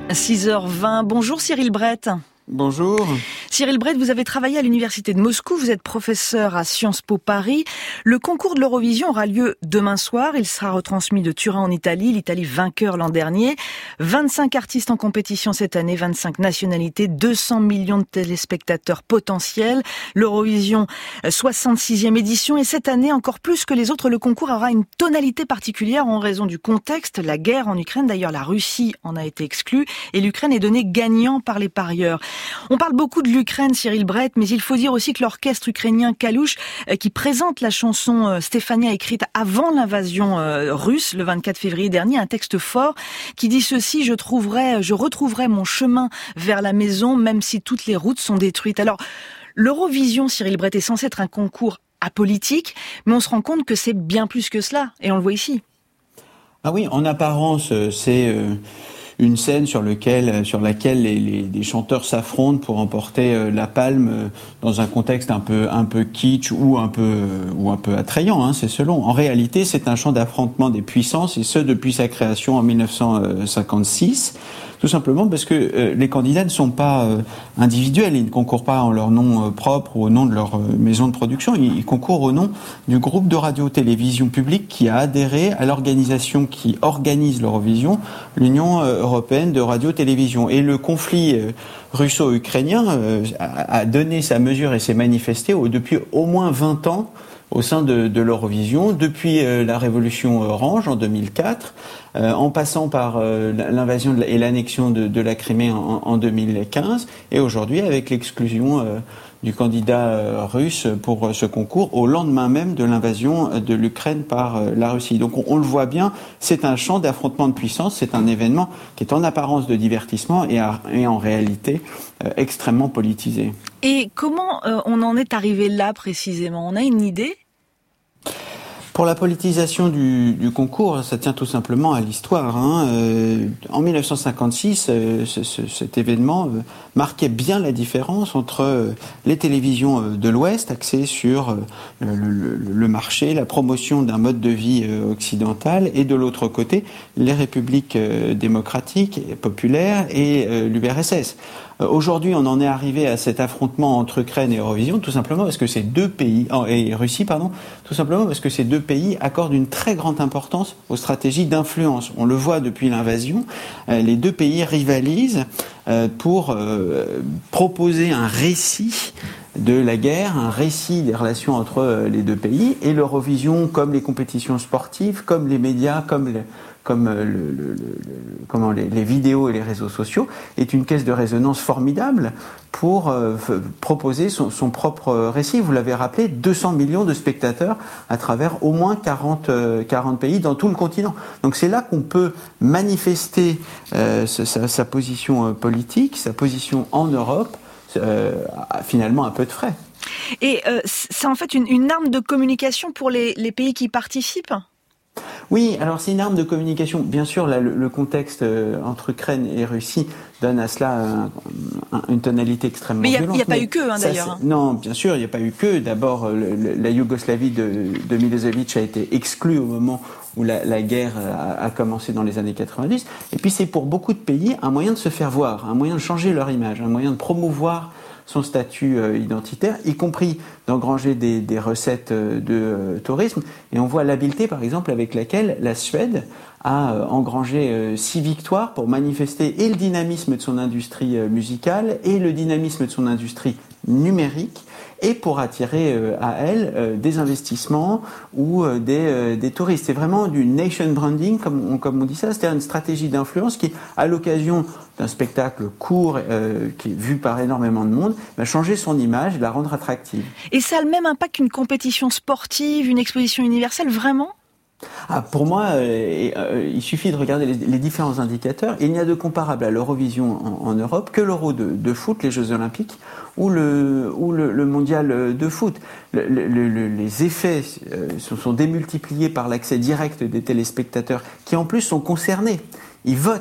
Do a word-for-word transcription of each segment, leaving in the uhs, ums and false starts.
six heures vingt. Bonjour Cyril Brett. Bonjour. Cyril Brett, vous avez travaillé à l'université de Moscou, vous êtes professeur à Sciences Po Paris. Le concours de l'Eurovision aura lieu demain soir, il sera retransmis de Turin en Italie, l'Italie vainqueur l'an dernier. vingt-cinq artistes en compétition cette année, vingt-cinq nationalités, deux cents millions de téléspectateurs potentiels. L'Eurovision, soixante-sixième édition, et cette année, encore plus que les autres, le concours aura une tonalité particulière en raison du contexte, la guerre en Ukraine. D'ailleurs, la Russie en a été exclue et l'Ukraine est donnée gagnant par les parieurs. On parle beaucoup de l'Ukraine, Cyril Brett, mais il faut dire aussi que l'orchestre ukrainien Kalush, qui présente la chanson Stefania écrite avant l'invasion russe, le vingt-quatre février dernier, un texte fort qui dit ceci: je trouverai, je retrouverai mon chemin vers la maison, même si toutes les routes sont détruites. Alors, l'Eurovision, Cyril Brett, est censé être un concours apolitique, mais on se rend compte que c'est bien plus que cela, et on le voit ici. Ah oui, en apparence, c'est euh, une scène sur, lequel, sur laquelle les, les, les chanteurs s'affrontent pour emporter euh, la palme euh, dans un contexte un peu, un peu kitsch ou un peu, euh, ou un peu attrayant, hein, c'est selon. En réalité, c'est un champ d'affrontement des puissances, et ce depuis sa création en mille neuf cent cinquante-six. Tout simplement parce que euh, les candidats ne sont pas euh, individuels, ils ne concourent pas en leur nom euh, propre ou au nom de leur euh, maison de production, ils, ils concourent au nom du groupe de radio-télévision publique qui a adhéré à l'organisation qui organise l'Eurovision, l'Union européenne de radio-télévision. Et le conflit euh, russo-ukrainien euh, a, a donné sa mesure et s'est manifesté au, depuis au moins vingt ans au sein de, de l'Eurovision, depuis euh, la révolution orange en deux mille quatre, euh, en passant par euh, l'invasion de la, et l'annexion de, de la Crimée en, en deux mille quinze, et aujourd'hui avec l'exclusion euh, du candidat euh, russe pour euh, ce concours au lendemain même de l'invasion de l'Ukraine par euh, la Russie. Donc on, on le voit bien, c'est un champ d'affrontement de puissance, c'est un événement qui est en apparence de divertissement et, à, et en réalité euh, extrêmement politisé. Et comment euh, on en est arrivé là précisément? On a une idée? Pour la politisation du, du concours, ça tient tout simplement à l'histoire. Hein. Euh, en mille neuf cent cinquante-six, euh, ce, ce, cet événement euh, marquait bien la différence entre euh, les télévisions euh, de l'Ouest, axées sur euh, le, le, le marché, la promotion d'un mode de vie euh, occidental, et de l'autre côté, les républiques euh, démocratiques et populaires et euh, l'U R S S. Aujourd'hui, on en est arrivé à cet affrontement entre Ukraine et Eurovision, tout simplement parce que ces deux pays, et Russie, pardon, tout simplement parce que ces deux pays accordent une très grande importance aux stratégies d'influence. On le voit depuis l'invasion, les deux pays rivalisent pour proposer un récit de la guerre, un récit des relations entre les deux pays, et l'Eurovision, comme les compétitions sportives, comme les médias, comme les comme le, le, le, le, comment les, les vidéos et les réseaux sociaux, est une caisse de résonance formidable pour euh, f- proposer son, son propre récit. Vous l'avez rappelé, deux cents millions de spectateurs à travers au moins quarante, euh, quarante pays dans tout le continent. Donc c'est là qu'on peut manifester euh, sa, sa position euh, politique, sa position en Europe, euh, finalement à peu de frais. Et euh, c'est en fait une, une arme de communication pour les, les pays qui participent ? Oui, alors c'est une arme de communication. Bien sûr, là, le, le contexte euh, entre Ukraine et Russie donne à cela un, un, une tonalité extrêmement mais violente. Mais il n'y a pas eu que, hein, ça, d'ailleurs. Hein. Non, bien sûr, il n'y a pas eu que. D'abord, le, le, la Yougoslavie de, de Milosevic a été exclue au moment où la, la guerre a, a commencé dans les années quatre-vingt-dix. Et puis c'est pour beaucoup de pays un moyen de se faire voir, un moyen de changer leur image, un moyen de promouvoir son statut euh, identitaire, y compris d'engranger des, des recettes euh, de euh, tourisme. Et on voit l'habileté, par exemple, avec laquelle la Suède a euh, engrangé euh, six victoires pour manifester et le dynamisme de son industrie euh, musicale et le dynamisme de son industrie numérique, et pour attirer euh, à elle euh, des investissements ou euh, des, euh, des touristes. C'est vraiment du nation branding, comme on, comme on dit ça, c'est-à-dire une stratégie d'influence qui, à l'occasion d'un spectacle court, euh, qui est vu par énormément de monde, va changer son image et la rendre attractive. Et ça a le même impact qu'une compétition sportive, une exposition universelle, vraiment ? Ah, pour moi, euh, euh, il suffit de regarder les, les différents indicateurs. Il n'y a de comparable à l'Eurovision en, en Europe que l'Euro de, de foot, les Jeux Olympiques, ou le, ou le, le Mondial de foot. Le, le, le, les effets euh, sont, sont démultipliés par l'accès direct des téléspectateurs qui en plus sont concernés. Ils votent.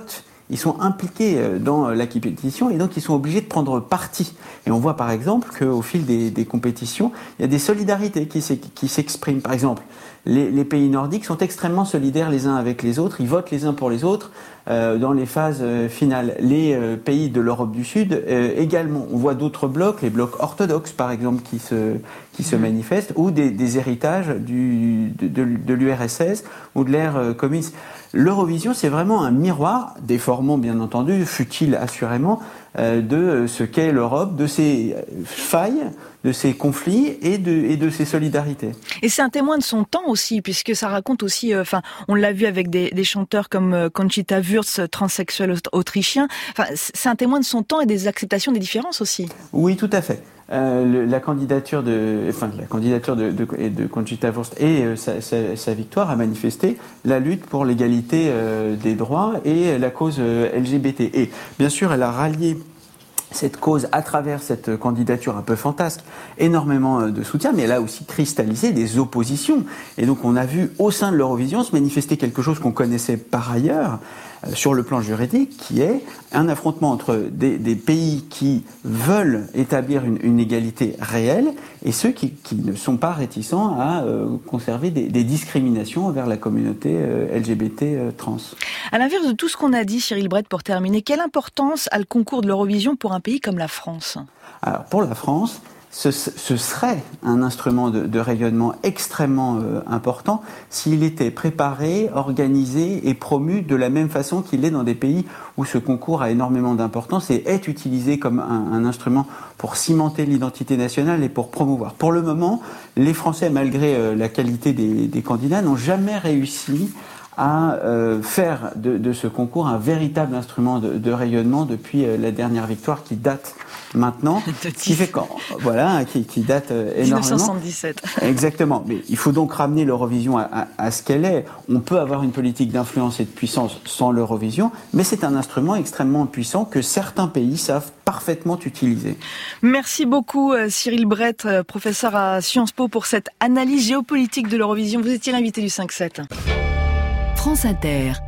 ils sont impliqués dans la compétition et donc ils sont obligés de prendre parti. Et on voit par exemple qu'au fil des, des compétitions, il y a des solidarités qui, qui s'expriment. Par exemple, les, les pays nordiques sont extrêmement solidaires les uns avec les autres, ils votent les uns pour les autres euh, dans les phases euh, finales. Les euh, pays de l'Europe du Sud euh, également. On voit d'autres blocs, les blocs orthodoxes par exemple, qui se, qui se manifestent, ou des, des héritages du, de, de, de l'U R S S ou de l'ère euh, communiste. L'Eurovision, c'est vraiment un miroir, déformant bien entendu, futile assurément, euh, de ce qu'est l'Europe, de ses failles, de ses conflits et de, et de ses solidarités. Et c'est un témoin de son temps aussi, puisque ça raconte aussi, enfin, euh, on l'a vu avec des, des chanteurs comme euh, Conchita Wurst, transsexuel autrichien. Enfin, c'est un témoin de son temps et des acceptations des différences aussi. Oui, tout à fait. Euh, le, la candidature de, enfin, la candidature de, de, de Conchita Wurst et euh, sa, sa, sa victoire a manifesté la lutte pour l'égalité euh, des droits et la cause euh, L G B T. Et bien sûr, elle a rallié cette cause à travers cette candidature un peu fantasque, énormément de soutien, mais elle a aussi cristallisé des oppositions. Et donc on a vu au sein de l'Eurovision se manifester quelque chose qu'on connaissait par ailleurs, euh, sur le plan juridique, qui est un affrontement entre des, des pays qui veulent établir une, une égalité réelle et ceux qui, qui ne sont pas réticents à euh, conserver des, des discriminations envers la communauté euh, L G B T euh, trans. À l'inverse de tout ce qu'on a dit, Cyril Brett, pour terminer, quelle importance a le concours de l'Eurovision pour un pays comme la France ? Alors pour la France, ce, ce serait un instrument de, de rayonnement extrêmement euh, important s'il était préparé, organisé et promu de la même façon qu'il l'est dans des pays où ce concours a énormément d'importance et est utilisé comme un, un instrument pour cimenter l'identité nationale et pour promouvoir. Pour le moment, les Français, malgré euh, la qualité des, des candidats, n'ont jamais réussi à euh, faire de, de ce concours un véritable instrument de, de rayonnement depuis euh, la dernière victoire qui date maintenant, qui fait quand, voilà, qui, qui date euh, énormément. dix-neuf cent soixante-dix-sept. Exactement. Mais il faut donc ramener l'Eurovision à, à, à ce qu'elle est. On peut avoir une politique d'influence et de puissance sans l'Eurovision, mais c'est un instrument extrêmement puissant que certains pays savent parfaitement utiliser. Merci beaucoup Cyril Brett, professeur à Sciences Po, pour cette analyse géopolitique de l'Eurovision. Vous étiez l'invité du cinq sept. France Inter.